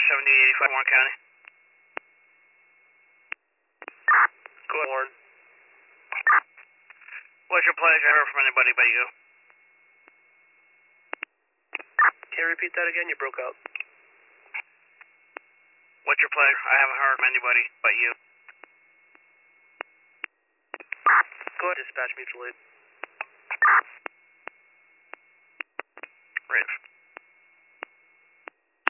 7085 Warren County. Go ahead, Warren. What's your pleasure? I heard from anybody but you. Can you repeat that again? You broke up. What's your pleasure? I haven't heard from anybody but you. Go ahead, dispatch mutual aid. Rich.